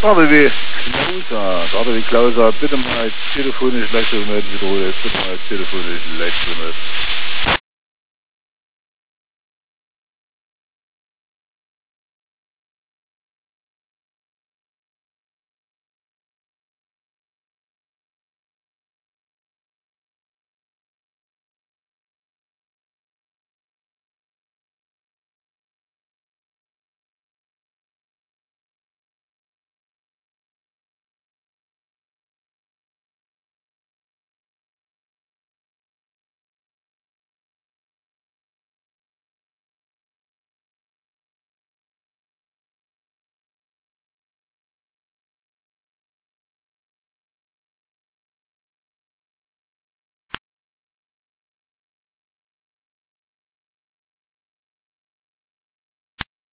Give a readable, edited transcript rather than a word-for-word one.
ABW Klauser, bitte mal telefonisch Leistung melden, bitte mal telefonisch Leistung melden.